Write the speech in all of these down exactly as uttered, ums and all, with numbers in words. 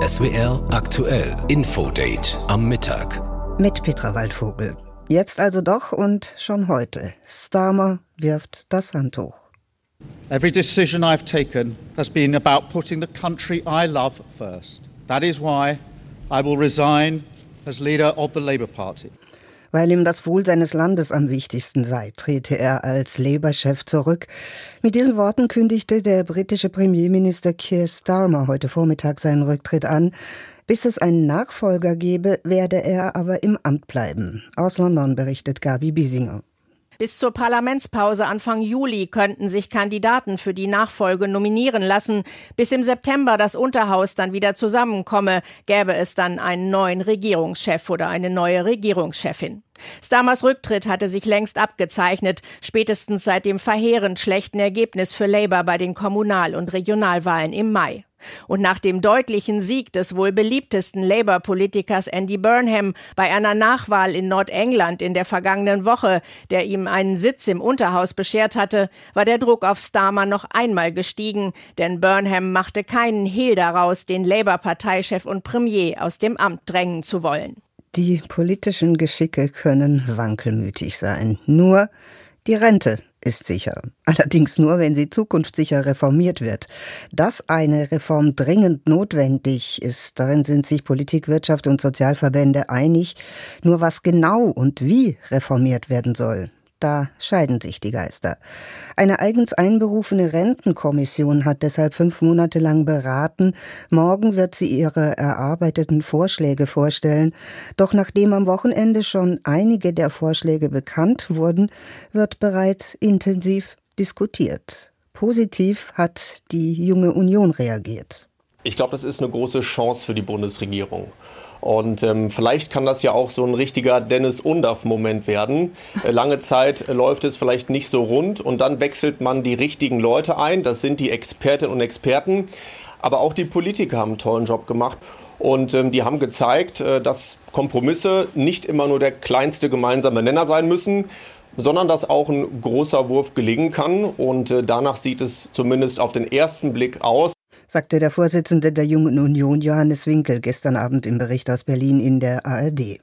S W R aktuell Infodate am Mittag. Mit Petra Waldvogel. Jetzt also doch und schon heute. Starmer wirft das Handtuch. Every decision I've taken has been about putting the country I love first. That is why I will resign as leader of the Labour Party. Weil ihm das Wohl seines Landes am wichtigsten sei, trete er als Labour-Chef zurück. Mit diesen Worten kündigte der britische Premierminister Keir Starmer heute Vormittag seinen Rücktritt an. Bis es einen Nachfolger gebe, werde er aber im Amt bleiben. Aus London berichtet Gabi Biesinger. Bis zur Parlamentspause Anfang Juli könnten sich Kandidaten für die Nachfolge nominieren lassen. Bis im September das Unterhaus dann wieder zusammenkomme, gäbe es dann einen neuen Regierungschef oder eine neue Regierungschefin. Starmers Rücktritt hatte sich längst abgezeichnet, spätestens seit dem verheerend schlechten Ergebnis für Labour bei den Kommunal- und Regionalwahlen im Mai. Und nach dem deutlichen Sieg des wohl beliebtesten Labour-Politikers Andy Burnham bei einer Nachwahl in Nordengland in der vergangenen Woche, der ihm einen Sitz im Unterhaus beschert hatte, war der Druck auf Starmer noch einmal gestiegen, denn Burnham machte keinen Hehl daraus, den Labour-Parteichef und Premier aus dem Amt drängen zu wollen. Die politischen Geschicke können wankelmütig sein. Nur die Rente ist sicher. Allerdings nur, wenn sie zukunftssicher reformiert wird. Dass eine Reform dringend notwendig ist, darin sind sich Politik, Wirtschaft und Sozialverbände einig. Nur was genau und wie reformiert werden soll, da scheiden sich die Geister. Eine eigens einberufene Rentenkommission hat deshalb fünf Monate lang beraten. Morgen wird sie ihre erarbeiteten Vorschläge vorstellen. Doch nachdem am Wochenende schon einige der Vorschläge bekannt wurden, wird bereits intensiv diskutiert. Positiv hat die Junge Union reagiert. Ich glaube, das ist eine große Chance für die Bundesregierung. Und ähm, vielleicht kann das ja auch so ein richtiger Dennis-Undaff-Moment werden. Äh, lange Zeit äh, läuft es vielleicht nicht so rund und dann wechselt man die richtigen Leute ein. Das sind die Expertinnen und Experten. Aber auch die Politiker haben einen tollen Job gemacht. Und ähm, die haben gezeigt, äh, dass Kompromisse nicht immer nur der kleinste gemeinsame Nenner sein müssen, sondern dass auch ein großer Wurf gelingen kann. Und äh, danach sieht es zumindest auf den ersten Blick aus, sagte der Vorsitzende der Jungen Union Johannes Winkel gestern Abend im Bericht aus Berlin in der A R D.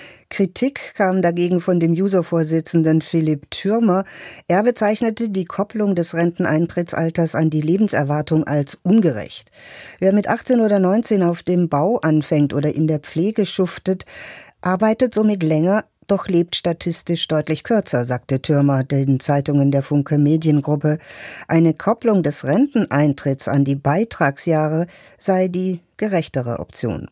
Kritik kam dagegen von dem Juso-Vorsitzenden Philipp Thürmer. Er bezeichnete die Kopplung des Renteneintrittsalters an die Lebenserwartung als ungerecht. Wer mit achtzehn oder neunzehn auf dem Bau anfängt oder in der Pflege schuftet, arbeitet somit länger, doch lebt statistisch deutlich kürzer, sagte Thürmer den Zeitungen der Funke Mediengruppe. Eine Kopplung des Renteneintritts an die Beitragsjahre sei die gerechtere Option.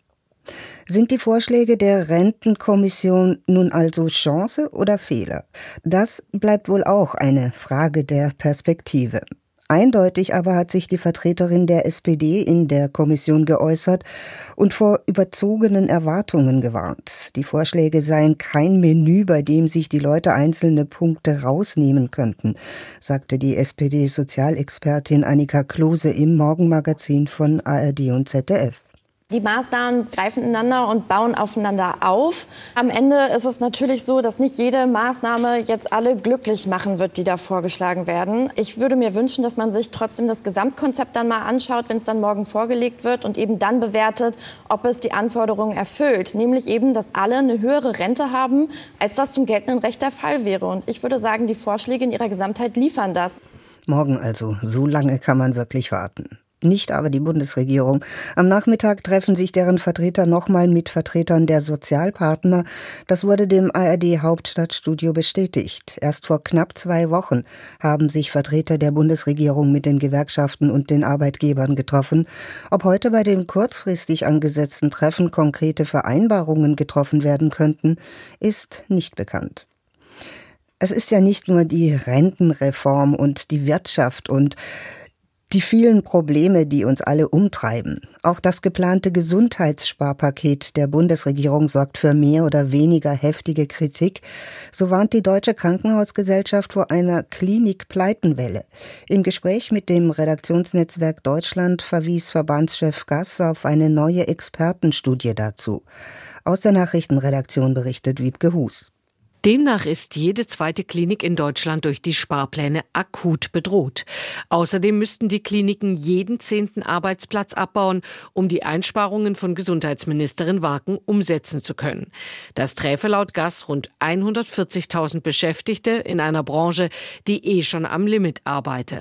Sind die Vorschläge der Rentenkommission nun also Chance oder Fehler? Das bleibt wohl auch eine Frage der Perspektive. Eindeutig aber hat sich die Vertreterin der S P D in der Kommission geäußert und vor überzogenen Erwartungen gewarnt. Die Vorschläge seien kein Menü, bei dem sich die Leute einzelne Punkte rausnehmen könnten, sagte die S P D-Sozialexpertin Annika Klose im Morgenmagazin von A R D und Z D F. Die Maßnahmen greifen ineinander und bauen aufeinander auf. Am Ende ist es natürlich so, dass nicht jede Maßnahme jetzt alle glücklich machen wird, die da vorgeschlagen werden. Ich würde mir wünschen, dass man sich trotzdem das Gesamtkonzept dann mal anschaut, wenn es dann morgen vorgelegt wird und eben dann bewertet, ob es die Anforderungen erfüllt. Nämlich eben, dass alle eine höhere Rente haben, als das zum geltenden Recht der Fall wäre. Und ich würde sagen, die Vorschläge in ihrer Gesamtheit liefern das. Morgen also, so lange kann man wirklich warten. Nicht aber die Bundesregierung. Am Nachmittag treffen sich deren Vertreter nochmal mit Vertretern der Sozialpartner. Das wurde dem A R D-Hauptstadtstudio bestätigt. Erst vor knapp zwei Wochen haben sich Vertreter der Bundesregierung mit den Gewerkschaften und den Arbeitgebern getroffen. Ob heute bei dem kurzfristig angesetzten Treffen konkrete Vereinbarungen getroffen werden könnten, ist nicht bekannt. Es ist ja nicht nur die Rentenreform und die Wirtschaft und die vielen Probleme, die uns alle umtreiben. Auch das geplante Gesundheitssparpaket der Bundesregierung sorgt für mehr oder weniger heftige Kritik. So warnt die Deutsche Krankenhausgesellschaft vor einer Klinik-Pleitenwelle. Im Gespräch mit dem Redaktionsnetzwerk Deutschland verwies Verbandschef Gass auf eine neue Expertenstudie dazu. Aus der Nachrichtenredaktion berichtet Wiebke Hus. Demnach ist jede zweite Klinik in Deutschland durch die Sparpläne akut bedroht. Außerdem müssten die Kliniken jeden zehnten Arbeitsplatz abbauen, um die Einsparungen von Gesundheitsministerin Warken umsetzen zu können. Das träfe laut Gass rund hundertvierzigtausend Beschäftigte in einer Branche, die eh schon am Limit arbeite.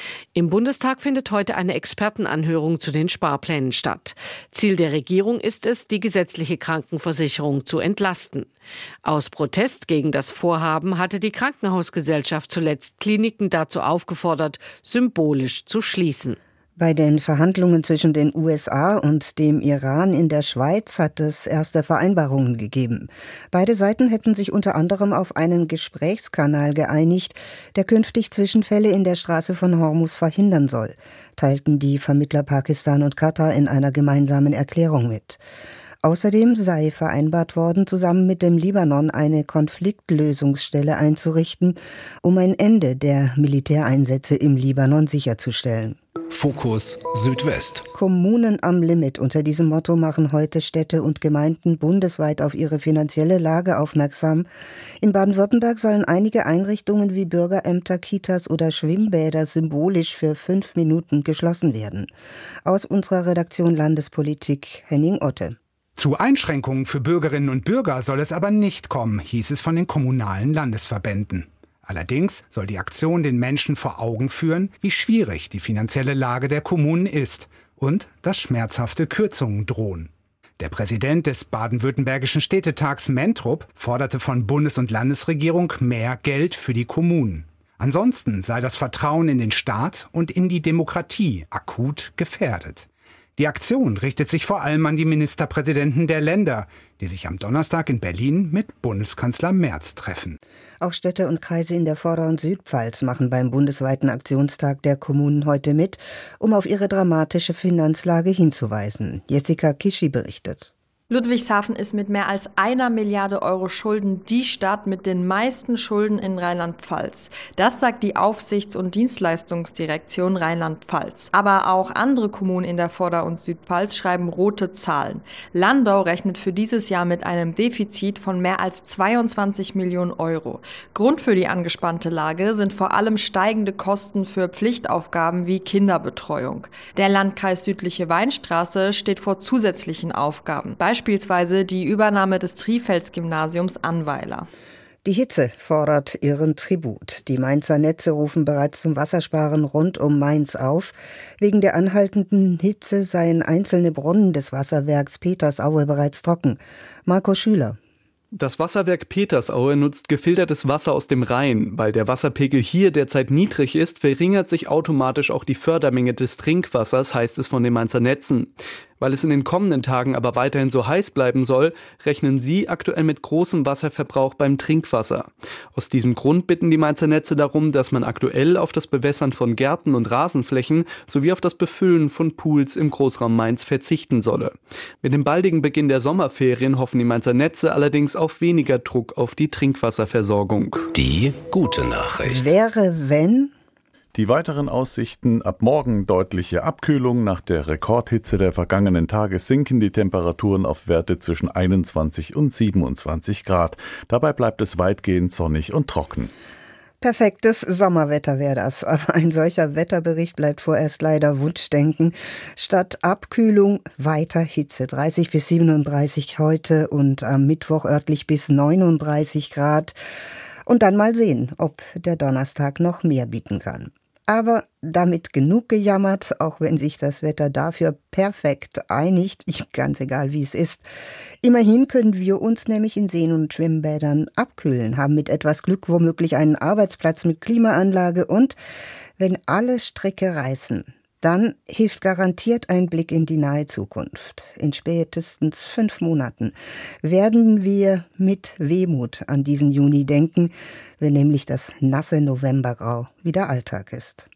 Im Bundestag findet heute eine Expertenanhörung zu den Sparplänen statt. Ziel der Regierung ist es, die gesetzliche Krankenversicherung zu entlasten. Aus Protest gegen das Vorhaben hatte die Krankenhausgesellschaft zuletzt Kliniken dazu aufgefordert, symbolisch zu schließen. Bei den Verhandlungen zwischen den U S A und dem Iran in der Schweiz hat es erste Vereinbarungen gegeben. Beide Seiten hätten sich unter anderem auf einen Gesprächskanal geeinigt, der künftig Zwischenfälle in der Straße von Hormuz verhindern soll, teilten die Vermittler Pakistan und Katar in einer gemeinsamen Erklärung mit. Außerdem sei vereinbart worden, zusammen mit dem Libanon eine Konfliktlösungsstelle einzurichten, um ein Ende der Militäreinsätze im Libanon sicherzustellen. Fokus Südwest. Kommunen am Limit. Unter diesem Motto machen heute Städte und Gemeinden bundesweit auf ihre finanzielle Lage aufmerksam. In Baden-Württemberg sollen einige Einrichtungen wie Bürgerämter, Kitas oder Schwimmbäder symbolisch für fünf Minuten geschlossen werden. Aus unserer Redaktion Landespolitik Henning Otte. Zu Einschränkungen für Bürgerinnen und Bürger soll es aber nicht kommen, hieß es von den kommunalen Landesverbänden. Allerdings soll die Aktion den Menschen vor Augen führen, wie schwierig die finanzielle Lage der Kommunen ist und dass schmerzhafte Kürzungen drohen. Der Präsident des baden-württembergischen Städtetags Mentrup forderte von Bundes- und Landesregierung mehr Geld für die Kommunen. Ansonsten sei das Vertrauen in den Staat und in die Demokratie akut gefährdet. Die Aktion richtet sich vor allem an die Ministerpräsidenten der Länder, die sich am Donnerstag in Berlin mit Bundeskanzler Merz treffen. Auch Städte und Kreise in der Vorder- und Südpfalz machen beim bundesweiten Aktionstag der Kommunen heute mit, um auf ihre dramatische Finanzlage hinzuweisen. Jessica Kischi berichtet. Ludwigshafen ist mit mehr als einer Milliarde Euro Schulden die Stadt mit den meisten Schulden in Rheinland-Pfalz. Das sagt die Aufsichts- und Dienstleistungsdirektion Rheinland-Pfalz. Aber auch andere Kommunen in der Vorder- und Südpfalz schreiben rote Zahlen. Landau rechnet für dieses Jahr mit einem Defizit von mehr als zweiundzwanzig Millionen Euro. Grund für die angespannte Lage sind vor allem steigende Kosten für Pflichtaufgaben wie Kinderbetreuung. Der Landkreis Südliche Weinstraße steht vor zusätzlichen Aufgaben. Beispielsweise die Übernahme des Trifels-Gymnasiums Annweiler. Die Hitze fordert ihren Tribut. Die Mainzer Netze rufen bereits zum Wassersparen rund um Mainz auf. Wegen der anhaltenden Hitze seien einzelne Brunnen des Wasserwerks Petersaue bereits trocken. Marco Schüler. Das Wasserwerk Petersaue nutzt gefiltertes Wasser aus dem Rhein. Weil der Wasserpegel hier derzeit niedrig ist, verringert sich automatisch auch die Fördermenge des Trinkwassers, heißt es von den Mainzer Netzen. Weil es in den kommenden Tagen aber weiterhin so heiß bleiben soll, rechnen sie aktuell mit großem Wasserverbrauch beim Trinkwasser. Aus diesem Grund bitten die Mainzer Netze darum, dass man aktuell auf das Bewässern von Gärten und Rasenflächen sowie auf das Befüllen von Pools im Großraum Mainz verzichten solle. Mit dem baldigen Beginn der Sommerferien hoffen die Mainzer Netze allerdings auf weniger Druck auf die Trinkwasserversorgung. Die gute Nachricht. Wäre, wenn... Die weiteren Aussichten: ab morgen deutliche Abkühlung. Nach der Rekordhitze der vergangenen Tage sinken die Temperaturen auf Werte zwischen einundzwanzig und siebenundzwanzig Grad. Dabei bleibt es weitgehend sonnig und trocken. Perfektes Sommerwetter wäre das, aber ein solcher Wetterbericht bleibt vorerst leider Wunschdenken. Statt Abkühlung weiter Hitze, dreißig bis siebenunddreißig heute und am Mittwoch örtlich bis neununddreißig Grad. Und dann mal sehen, ob der Donnerstag noch mehr bieten kann. Aber damit genug gejammert, auch wenn sich das Wetter dafür perfekt einigt, ganz egal wie es ist. Immerhin können wir uns nämlich in Seen und Schwimmbädern abkühlen, haben mit etwas Glück womöglich einen Arbeitsplatz mit Klimaanlage und wenn alle Stricke reißen, dann hilft garantiert ein Blick in die nahe Zukunft. In spätestens fünf Monaten werden wir mit Wehmut an diesen Juni denken, wenn nämlich das nasse Novembergrau wieder Alltag ist.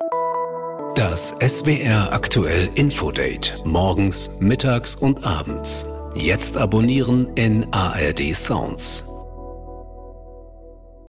Das S W R aktuell Infodate. Morgens, mittags und abends. Jetzt abonnieren in A R D Sounds.